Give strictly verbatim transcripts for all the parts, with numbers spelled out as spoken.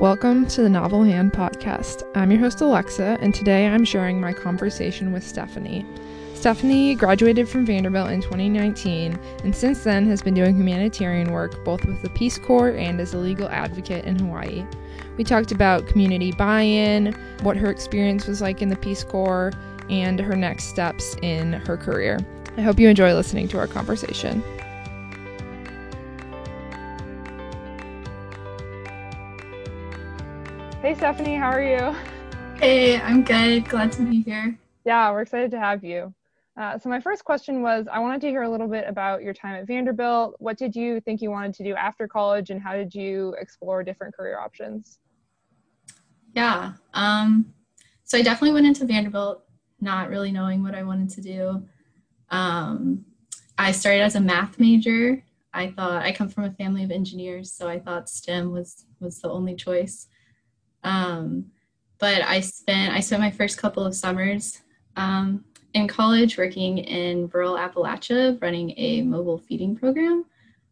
Welcome to the Novel Hand Podcast. I'm your host Alexa, and today I'm sharing my conversation with Stephanie. Stephanie graduated from Vanderbilt in twenty nineteen, and since then has been doing humanitarian work both with the Peace Corps and as a legal advocate in Hawaii. We talked about community buy-in, what her experience was like in the Peace Corps, and her next steps in her career. I hope you enjoy listening to our conversation. Hey Stephanie, how are you? Hey, I'm good. Glad to be here. Yeah, we're excited to have you. Uh, so my first question was, I wanted to hear a little bit about your time at Vanderbilt. What did you think you wanted to do after college, and how did you explore different career options? Yeah, um, so I definitely went into Vanderbilt not really knowing what I wanted to do. Um, I started as a math major. I thought, I come from a family of engineers, so I thought STEM was was the only choice. Um, but I spent I spent my first couple of summers um, in college working in rural Appalachia, running a mobile feeding program.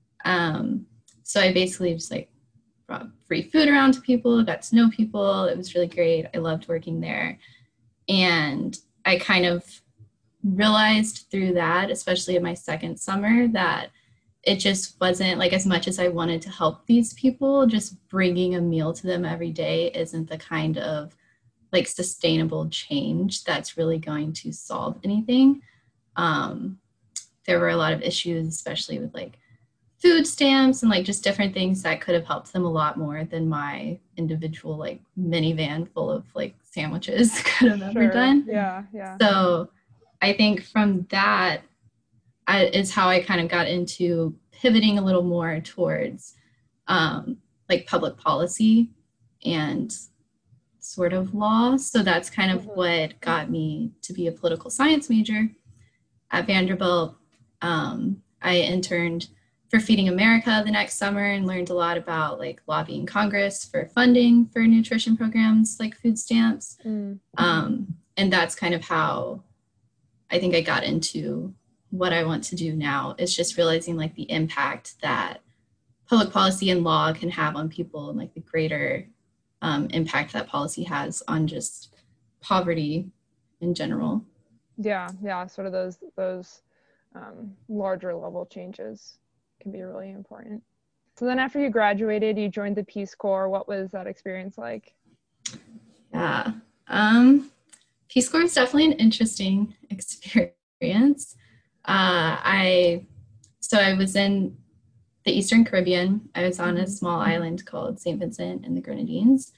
Um, so I basically just like brought free food around to people, got to know people. It was really great. I loved working there. And I kind of realized through that, especially in my second summer, that it just wasn't like, as much as I wanted to help these people, just bringing a meal to them every day isn't the kind of like sustainable change that's really going to solve anything. Um, there were a lot of issues, especially with like food stamps and like just different things that could have helped them a lot more than my individual like minivan full of like sandwiches could have ever Sure. done. Yeah, yeah. So I think from that I, is how I kind of got into pivoting a little more towards um, like public policy and sort of law. So that's kind of mm-hmm. what got me to be a political science major at Vanderbilt. Um, I interned for Feeding America the next summer and learned a lot about like lobbying Congress for funding for nutrition programs like food stamps. Mm-hmm. Um, and that's kind of how I think I got into what I want to do now. Is just realizing like the impact that public policy and law can have on people and like the greater um, impact that policy has on just poverty in general. Yeah, yeah, sort of those those um, larger level changes can be really important. So then after you graduated, you joined the Peace Corps. What was that experience like? Yeah, um, Peace Corps is definitely an interesting experience. Uh, I, so I was in the Eastern Caribbean. I was on a small island called Saint Vincent and the Grenadines.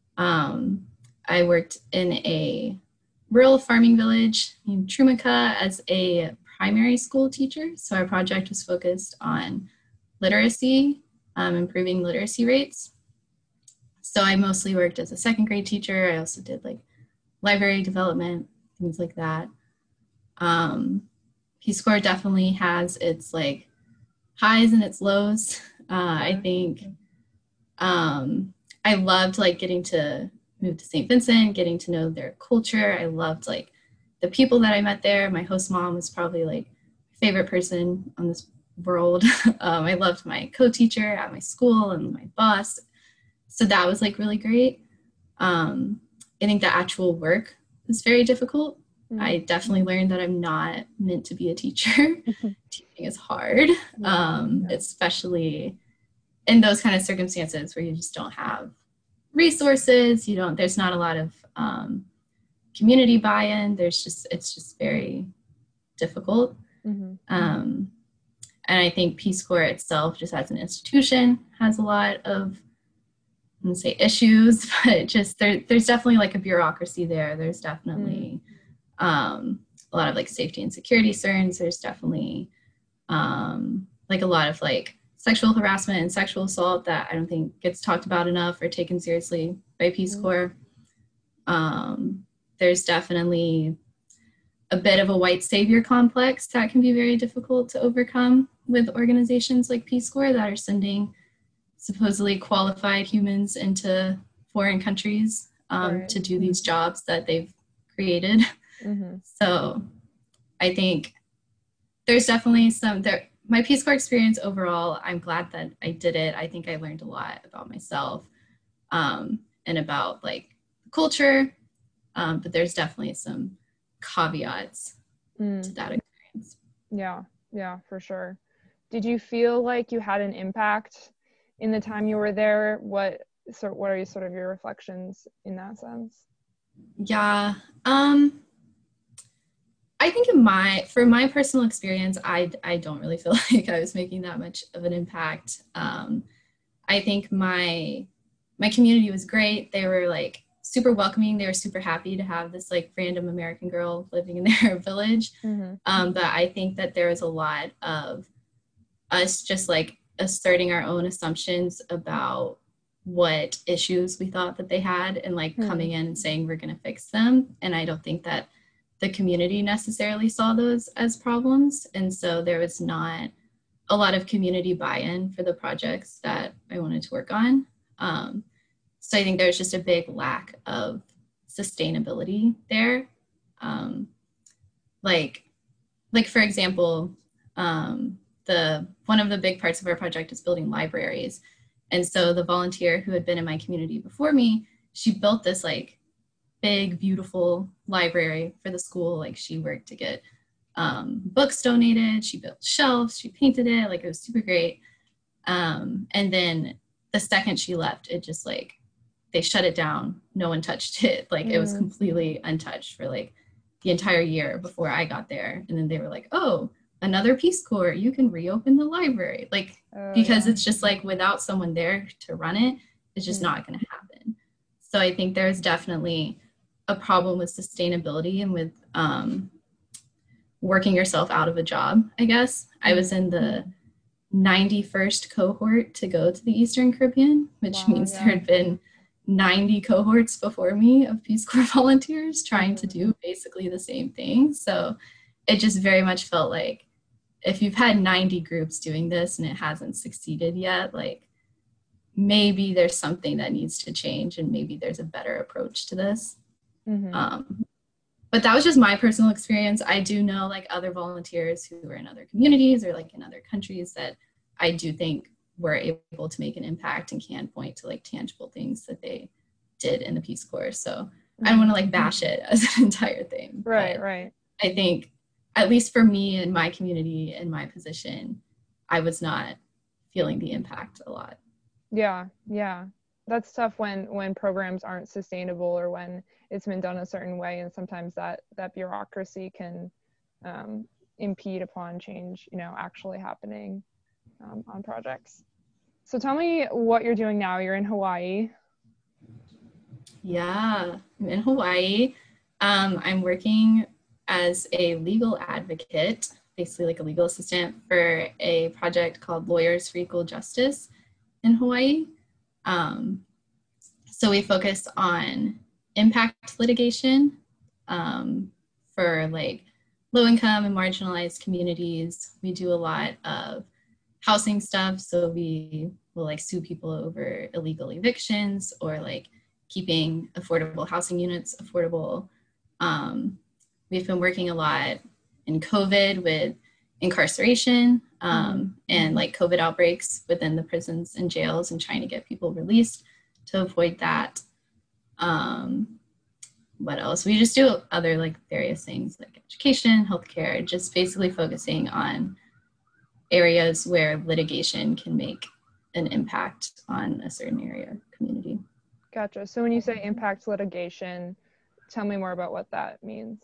Um, I worked in a rural farming village named Trumica as a primary school teacher. So our project was focused on literacy, um, improving literacy rates. So I mostly worked as a second grade teacher. I also did like library development, things like that. Um, Peace Corps definitely has its like highs and its lows. Uh, I think um, I loved like getting to move to Saint Vincent, getting to know their culture. I loved like the people that I met there. My host mom was probably like my favorite person on this world. um, I loved my co-teacher at my school and my boss. So that was like really great. Um, I think the actual work was very difficult. I definitely learned that I'm not meant to be a teacher. Teaching is hard, um, yeah. especially in those kind of circumstances where you just don't have resources. You don't, there's not a lot of um, community buy-in. There's just, it's just very difficult. Mm-hmm. Um, and I think Peace Corps itself, just as an institution, has a lot of, I wouldn't say issues, but just there, there's definitely like a bureaucracy there. There's definitely mm. Um, a lot of like safety and security concerns. There's definitely um, like a lot of like sexual harassment and sexual assault that I don't think gets talked about enough or taken seriously by Peace mm-hmm. Corps. Um, there's definitely a bit of a white savior complex that can be very difficult to overcome with organizations like Peace Corps that are sending supposedly qualified humans into foreign countries um, right. to do these jobs that they've created. Mm-hmm. So I think there's definitely some there. My Peace Corps experience overall, I'm glad that I did it. I think I learned a lot about myself. um, and about like culture. Um, but there's definitely some caveats Mm. to that experience. Yeah, yeah, for sure. Did you feel like you had an impact in the time you were there? What sort what are you sort of your reflections in that sense? Yeah. Um, I think in my for my personal experience, I I don't really feel like I was making that much of an impact. Um, I think my my community was great. They were like super welcoming. They were super happy to have this like random American girl living in their village. Mm-hmm. Um, but I think that there was a lot of us just like asserting our own assumptions about what issues we thought that they had and like Hmm. coming in and saying we're going to fix them. And I don't think that the community necessarily saw those as problems. And so there was not a lot of community buy-in for the projects that I wanted to work on. Um, so I think there's just a big lack of sustainability there. Um, like, like for example, um, the one of the big parts of our project is building libraries. And so the volunteer who had been in my community before me, she built this like big, beautiful library for the school. Like she worked to get um, books donated. She built shelves. She painted it. Like it was super great. Um, and then the second she left, it just like they shut it down. No one touched it. Like it was Mm. completely untouched for like the entire year before I got there. And then they were like, "Oh, another Peace Corps. You can reopen the library." Like Oh, because yeah. it's just like without someone there to run it, it's just Mm. not going to happen. So I think there's definitely a problem with sustainability and with um, working yourself out of a job, I guess. Mm-hmm. I was in the ninety-first cohort to go to the Eastern Caribbean, which wow, means yeah. there had been ninety cohorts before me of Peace Corps volunteers trying mm-hmm. to do basically the same thing. So it just very much felt like if you've had ninety groups doing this and it hasn't succeeded yet, like maybe there's something that needs to change and maybe there's a better approach to this. Mm-hmm. Um, but that was just my personal experience. I do know like other volunteers who are in other communities or like in other countries that I do think were able to make an impact and can point to like tangible things that they did in the Peace Corps. So mm-hmm. I don't want to like bash it as an entire thing. Right, right. I think at least for me and my community and my position, I was not feeling the impact a lot. Yeah, yeah. That's tough when when programs aren't sustainable or when it's been done a certain way, and sometimes that that bureaucracy can um, impede upon change, you know, actually happening um, on projects. So tell me what you're doing now. You're in Hawaii. Yeah, I'm in Hawaii. Um, I'm working as a legal advocate, basically like a legal assistant for a project called Lawyers for Equal Justice in Hawaii. Um, so we focus on impact litigation um, for like low income and marginalized communities. We do a lot of housing stuff. So we will like sue people over illegal evictions or like keeping affordable housing units affordable. Um, we've been working a lot in COVID with incarceration um, mm-hmm. and like COVID outbreaks within the prisons and jails and trying to get people released to avoid that. Um, what else? We just do other like various things like education, healthcare, just basically focusing on areas where litigation can make an impact on a certain area or community. Gotcha. So when you say impact litigation, tell me more about what that means.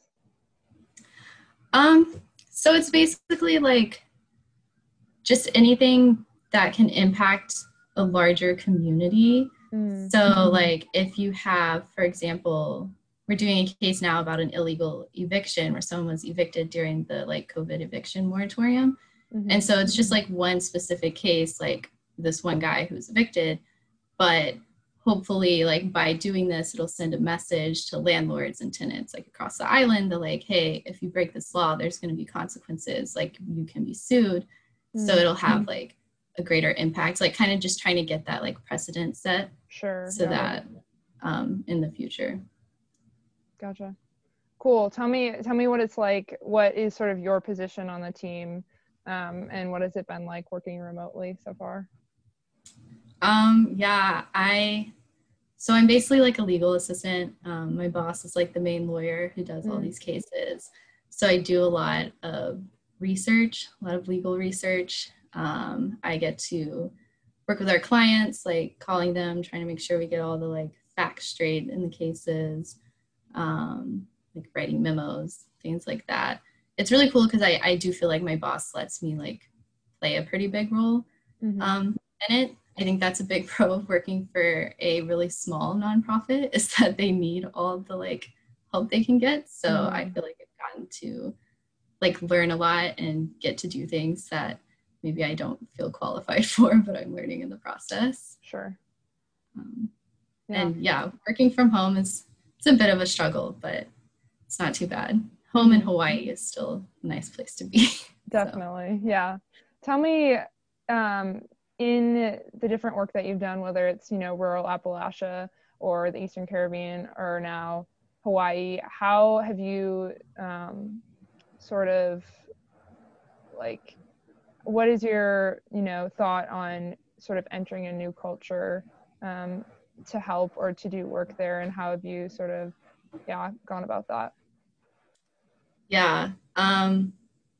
Um, so it's basically like just anything that can impact a larger community. Mm. So like if you have, for example, we're doing a case now about an illegal eviction where someone was evicted during the like COVID eviction moratorium. Mm-hmm. And so it's just like one specific case, like this one guy who's evicted, but hopefully like by doing this, it'll send a message to landlords and tenants like across the island. They're like, hey, if you break this law, there's going to be consequences, like you can be sued. Mm-hmm. So it'll have like a greater impact, like kind of just trying to get that like precedent set. Sure. So that um, in the future. Gotcha. Cool. Tell me, tell me what it's like. What is sort of your position on the team? Um, and what has it been like working remotely so far? Um, yeah, I so I'm basically like a legal assistant. Um, my boss is like the main lawyer who does all Mm. these cases. So I do a lot of research, a lot of legal research. Um, I get to work with our clients, like calling them, trying to make sure we get all the like facts straight in the cases, um, like writing memos, things like that. It's really cool because I, I do feel like my boss lets me like play a pretty big role Mm-hmm. um, in it. I think that's a big pro of working for a really small nonprofit is that they need all the like help they can get. So Mm-hmm. I feel like I've gotten to like learn a lot and get to do things that maybe I don't feel qualified for, but I'm learning in the process. Sure. Um, Yeah. And yeah, working from home is it's a bit of a struggle, but it's not too bad. Home in Hawaii is still a nice place to be. Definitely. So. Yeah. Tell me, um, in the different work that you've done, whether it's, you know, rural Appalachia or the Eastern Caribbean or now Hawaii, how have you um, sort of like, what is your, you know, thought on sort of entering a new culture um, to help or to do work there, and how have you sort of, yeah, gone about that? Yeah. Um,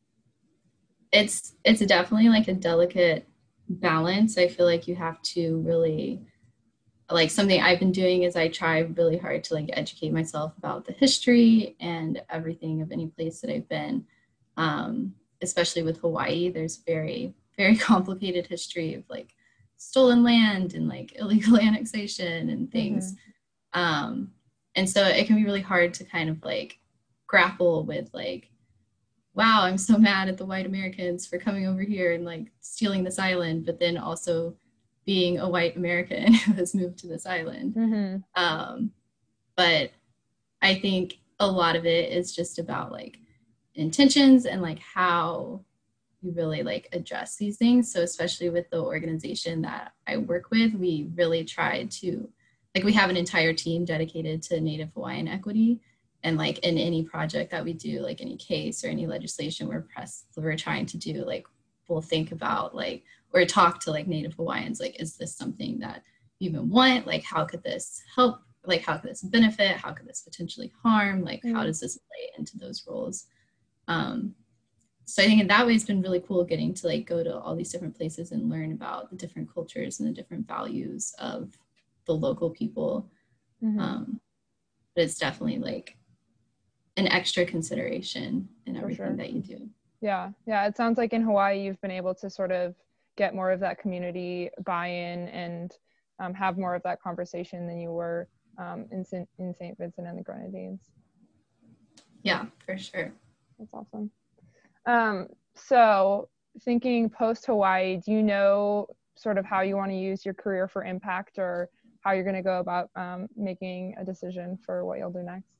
it's, it's definitely like a delicate balance. I feel like you have to really, like something I've been doing is I try really hard to like educate myself about the history and everything of any place that I've been. Um, especially with Hawaii, there's very, very complicated history of like stolen land and like illegal annexation and things. Mm-hmm. Um, and so it can be really hard to kind of like grapple with like, wow, I'm so mad at the white Americans for coming over here and like stealing this island, but then also being a white American who has moved to this island. Mm-hmm. Um, but I think a lot of it is just about like intentions and like how you really like address these things. So especially with the organization that I work with, we really try to, like we have an entire team dedicated to Native Hawaiian equity. And like in any project that we do, like any case or any legislation we're press, we're trying to do, like we'll think about like, or talk to like Native Hawaiians, like, is this something that you even want? Like, how could this help? Like, how could this benefit? How could this potentially harm? Like, mm-hmm. how does this play into those roles? Um, so I think in that way, it's been really cool getting to like go to all these different places and learn about the different cultures and the different values of the local people. Mm-hmm. Um, but it's definitely like an extra consideration in everything sure. that you do. Yeah. Yeah. It sounds like in Hawaii, you've been able to sort of get more of that community buy-in and um, have more of that conversation than you were um, in, in Saint Vincent and the Grenadines. Yeah, for sure. That's awesome. Um, so thinking post-Hawaii, do you know sort of how you want to use your career for impact, or how you're going to go about um, making a decision for what you'll do next?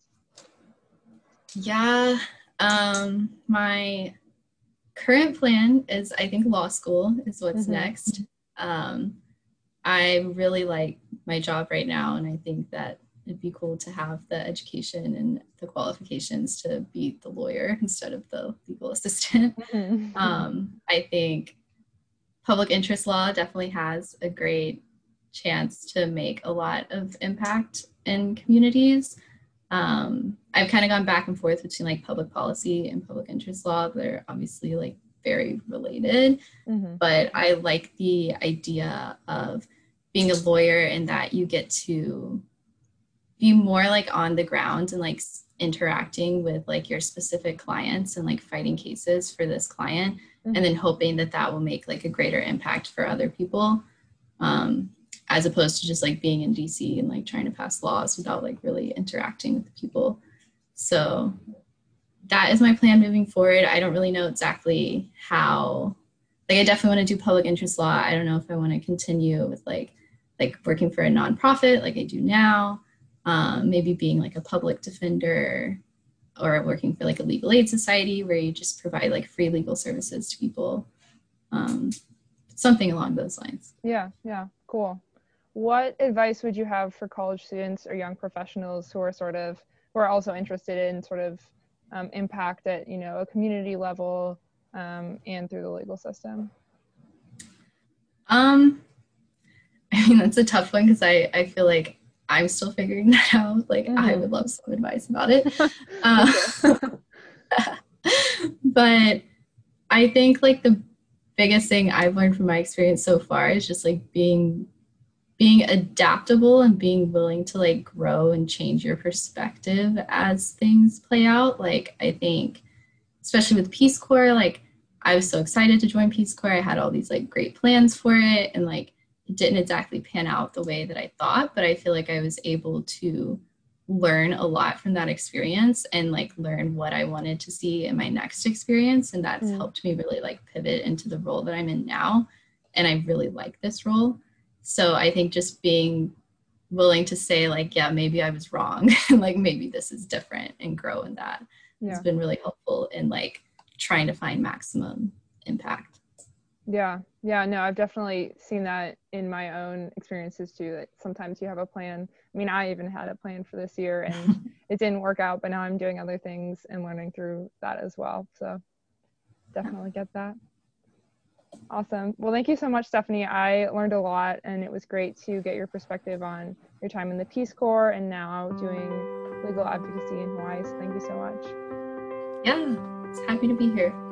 Yeah, um, my current plan is, I think law school is what's mm-hmm. next. Um, I really like my job right now, and I think that it'd be cool to have the education and the qualifications to be the lawyer instead of the legal assistant. Mm-hmm. Um, I think public interest law definitely has a great chance to make a lot of impact in communities. Um, I've kind of gone back and forth between like public policy and public interest law. They're obviously like very related, mm-hmm. but I like the idea of being a lawyer and that you get to be more like on the ground and like interacting with like your specific clients and like fighting cases for this client, mm-hmm. and then hoping that that will make like a greater impact for other people. Um, as opposed to just like being in D C and like trying to pass laws without like really interacting with the people. So that is my plan moving forward. I don't really know exactly how, like I definitely want to do public interest law. I don't know if I want to continue with like, like working for a nonprofit like I do now, um, maybe being like a public defender or working for like a legal aid society where you just provide like free legal services to people. Um, something along those lines. Yeah, yeah, cool. What advice would you have for college students or young professionals who are sort of, who are also interested in sort of um, impact at, you know, a community level um, and through the legal system? Um, I mean, that's a tough one because I, I feel like I'm still figuring that out. Like, Mm-hmm. I would love some advice about it. Uh, but I think like the biggest thing I've learned from my experience so far is just like being being adaptable and being willing to like grow and change your perspective as things play out. Like I think especially with Peace Corps, like I was so excited to join Peace Corps. I had all these like great plans for it, and like it didn't exactly pan out the way that I thought, but I feel like I was able to learn a lot from that experience and like learn what I wanted to see in my next experience. And that's mm. helped me really like pivot into the role that I'm in now. And I really like this role. So I think just being willing to say like, yeah, maybe I was wrong. Like maybe this is different and grow in that yeah. has been really helpful in like trying to find maximum impact. Yeah. Yeah. No, I've definitely seen that in my own experiences too, that sometimes you have a plan. I mean, I even had a plan for this year and it didn't work out, but now I'm doing other things and learning through that as well. So definitely get that. Awesome. Well, thank you so much, Stephanie. I learned a lot, and it was great to get your perspective on your time in the Peace Corps and now doing legal advocacy in Hawaii. So thank you so much. Yeah, I was happy to be here.